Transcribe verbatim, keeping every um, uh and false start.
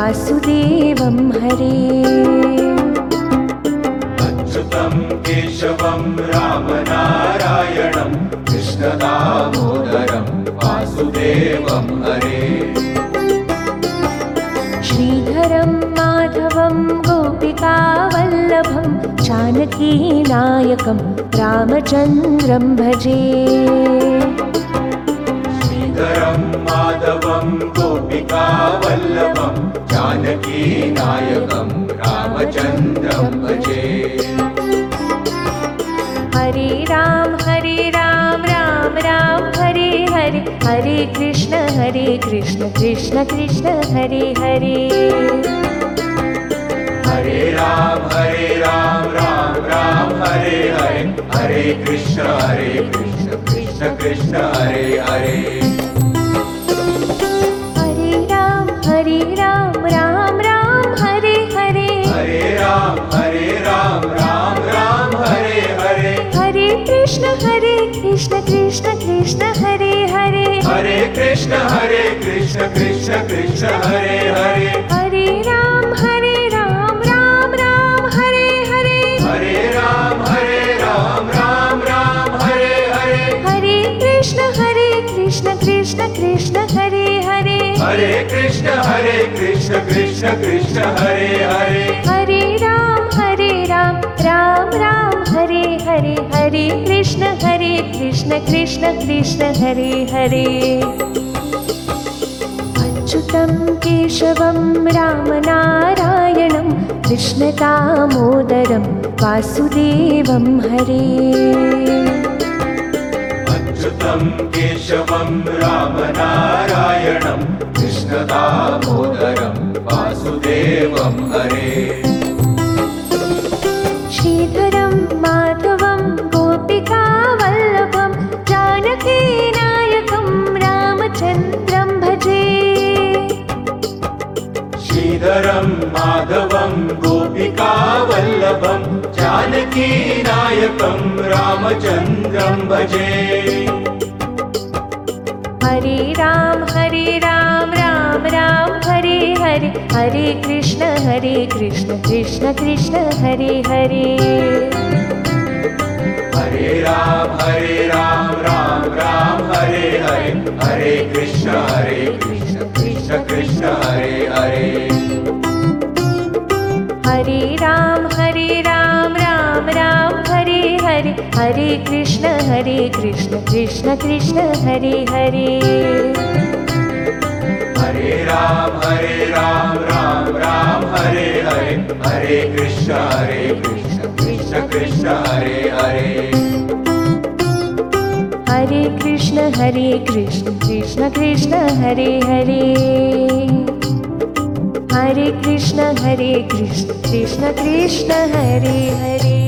वासुदेवं हरे। अच्युतं केशवं रामनारायणं कृष्णदामोदरं वासुदेवं हरे। श्रीधरं माधवं गोपिकावल्लभं जानकीनायकं रामचन्द्रं भजे। श्रीधरं माधवं गोपिकावल्लभं जानकीनायकं रामचन्द्रं भजे। हरे राम हरे राम राम राम हरे हरे, हरे कृष्ण हरे कृष्ण कृष्ण कृष्ण हरे हरे। हरे राम हरे राम राम राम हरे हरे, हरे कृष्ण हरे कृष्ण कृष्ण कृष्ण हरे हरे। हरे राम हरे राम राम राम हरे हरे, हरे राम हरे राम राम राम हरे हरे। हरे कृष्ण हरे कृष्ण कृष्ण कृष्ण हरे हरे। हरे कृष्ण हरे कृष्ण कृष्ण कृष्ण हरे हरे। हरे राम हरे राम राम राम हरे हरे। हरे राम हरे राम राम राम हरे हरे। हरे कृष्ण हरे कृष्ण कृष्ण कृष्ण हरे हरे। हरे कृष्ण हरे कृष्ण कृष्ण कृष्ण हरे हरे। हरे राम हरे राम राम राम हरे हरे। हरे कृष्ण हरे कृष्ण कृष्ण कृष्ण हरे हरे। अच्युतं केशवं रामनारायणं कृष्णदामोदरं वासुदेवं हरे। अच्युतं केशवं रामनारायणं कृष्णदामोदरं वासुदेवं हरे। श्रीधरं माधवं गोपिकावल्लभं जानकीनायकं रामचन्द्रं भजे। श्रीधरं माधवं गोपिकावल्लभं जानकीनायकं रामचन्द्रं भजे। हरे राम हरे राम राम राम हरे हरे, हरे कृष्ण हरे कृष्ण कृष्ण कृष्ण हरे हरे। हरे राम हरे राम राम राम हरे हरे, हरे कृष्ण हरे कृष्ण कृष्ण कृष्ण हरे हरे। हरे राम हरे राम राम राम हरे हरे, हरे कृष्ण हरे कृष्ण कृष्ण कृष्ण हरे हरे। हरे राम हरे राम राम राम हरे हरे, हरे कृष्ण हरे कृष्ण कृष्ण कृष्ण हरे हरे। हरे कृष्ण हरे कृष्ण कृष्ण कृष्ण हरे हरे। हरे कृष्ण हरे कृष्ण कृष्ण कृष्ण हरे हरे।